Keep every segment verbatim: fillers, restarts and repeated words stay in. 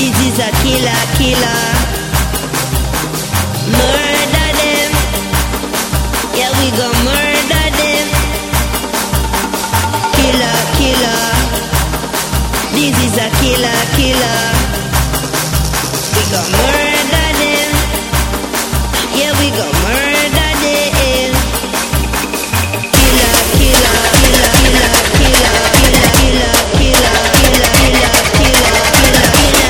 This is a killer, killer. Murder them. Yeah, we gon' murder them. Killer, killer. This is a killer, killer. We gon' murder them. Yeah, we gon' murder them. Killer, killer, killer, killer, killer, killer, killer, killer, killer, killer, killer, killer,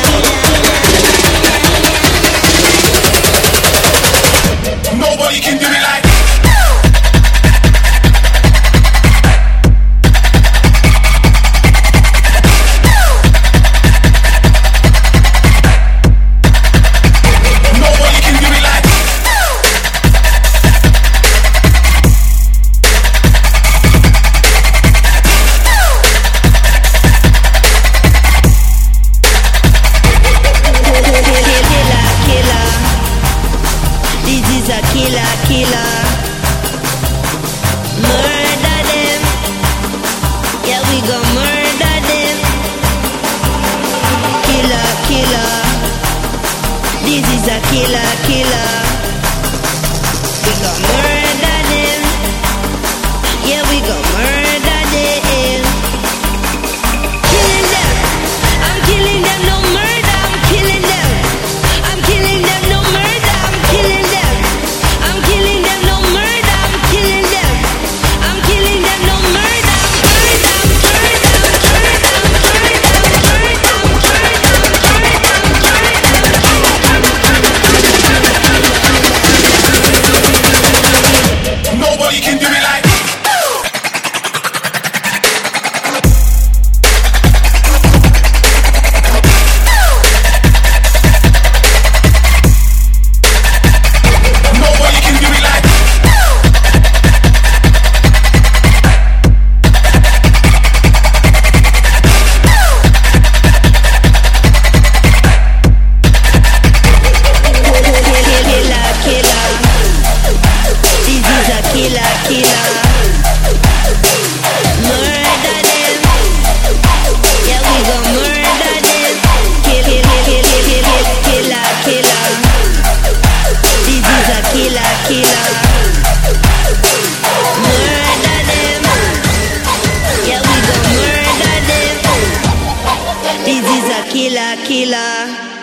killer. Nobody can do it like. Killer, killer. Murder them. Yeah, we gon' murder them. Killer, killer. This is a killer, killer. We gon' murder them. Yeah, we gon' murder them. Killing them. I'm killing them, no murder. I'm killing them. I'm killing them, no murder. I'm killing them. I'm killing them, no murder. I'm killing them. I'm killing them, no murder. Murder, murder, Nobody can do it like. Killer, killer.